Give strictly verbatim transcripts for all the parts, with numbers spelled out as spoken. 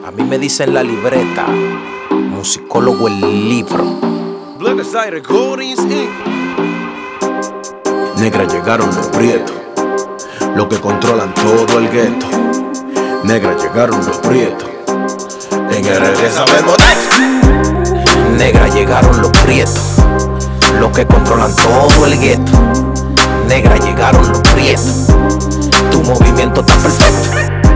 A mí me dicen la libreta, musicólogo el libro. Buenos Aires Recordings incorporated. Negra llegaron los prietos, los que controlan todo el gueto. Negra llegaron los prietos, en R D sabemos de. Negra llegaron los prietos, los que controlan todo el gueto. Negra llegaron los prietos, tu movimiento está perfecto.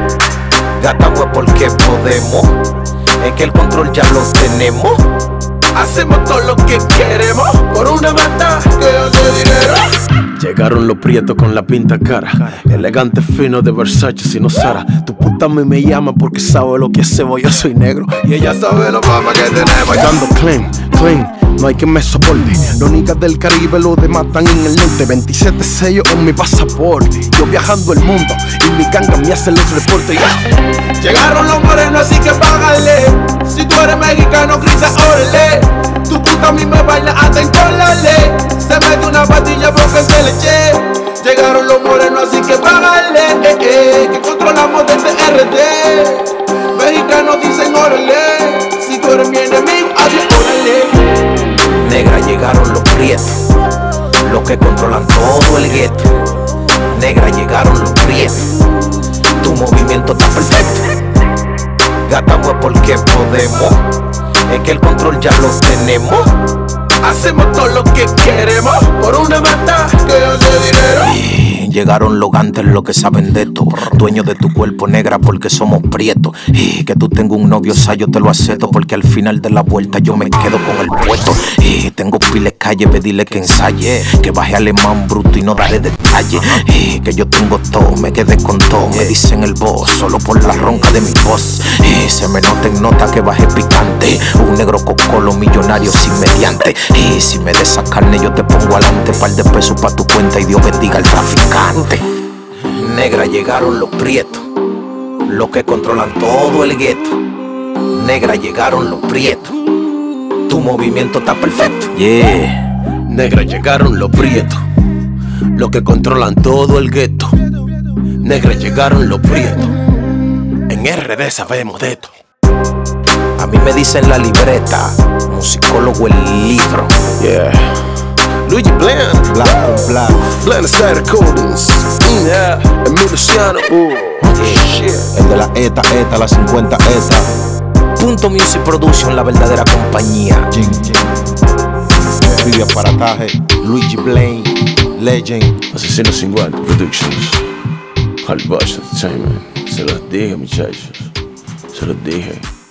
Gata pues porque podemos, es que el control ya lo tenemos. Hacemos todo lo que queremos por una mata que hace dinero. Llegaron los prietos con la pinta cara, elegante fino de Versace sino Sara. Tu puta a mí me llama porque sabe lo que hacemos. Yo soy negro y ella sabe los mamas que tenemos. Dando clean, clean, no hay que me soporte. Los niggas del Caribe lo dematan en el norte. veintisiete sellos en mi pasaporte. Yo viajando el mundo y mi ganga me hace los reportes. Yeah. Llegaron los morenos así que págale. Si tú eres mexicano grita órale. Tu puta a mí me baila hasta en colale. Se mete una patilla porque se le eche. Llegaron los morenos así que págale, eh, eh, que controlamos desde R D. Mexicanos dicen órale. Si tú eres mi enemigo, adiós, órale. Negra llegaron los prietos, los que controlan todo el gueto. Negra llegaron los prietos, tu movimiento está perfecto. Gata pues porque podemos, es que el control ya lo tenemos. Hacemos todo lo que queremos por una mata que hace dinero. Y llegaron los gantes, los que saben de esto. Dueños de tu cuerpo, negra, porque somos prietos. Y que tú tengas un novio, sa, yo te lo acepto, porque al final de la vuelta yo me quedo con el puesto. Y tengo piles calle, pedirle que ensaye, que baje alemán bruto y no daré detalle. Y que yo tengo todo, me quedé con todo. Me dicen el boss, solo por la ronca de mi voz. Y se me nota en nota que bajé picante. Un negro cocolo millonario sin mediante. Y si me des esa carne yo te pongo alante. Par de pesos pa' tu cuenta y Dios bendiga al traficante. Negra llegaron los prietos, los que controlan todo el gueto. Negra llegaron los prietos, tu movimiento está perfecto. Yeah. Negra llegaron los prietos, los que controlan todo el gueto. Negra llegaron los prietos, en R D sabemos de esto. A mí me dicen la libreta, musicólogo el libro. Yeah. Luigi Bland, Black on Black, Buenos Aires Recordings, yeah. Emilio Luciano, uh, yeah. El de la ETA, ETA, la cincuenta ETA. Punto Music Production, la verdadera compañía. Jing, jing. Video aparataje, Luigi Blaine, Legend. Asesino sin guante Productions, Hardbash Entertainment. Se los dije, muchachos, se los dije.